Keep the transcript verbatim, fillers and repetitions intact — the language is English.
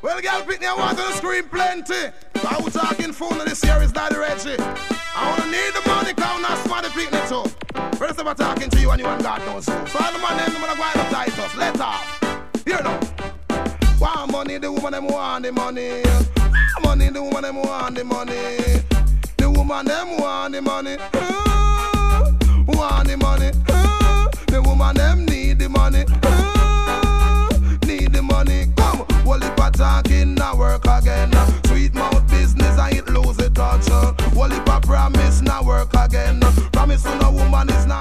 Well, girl, pick me and want to scream plenty. I was talking phone of this year is Daddy Reggie. I wanna need the money, count not smart pick me too. First of all, talking to you and you and God knows so. So all the man them gonna go out of titles. Let off. Here now. Want money, the woman them want the money. Want money, the woman them want the money. The woman them want the money. Uh, want the money. Uh, the woman them need the money. Uh, need the money. Come, well if I talking, now work again. Sweet mouth business, I ain't lose it touch. Well if I promise, now work again. Promise to no woman is not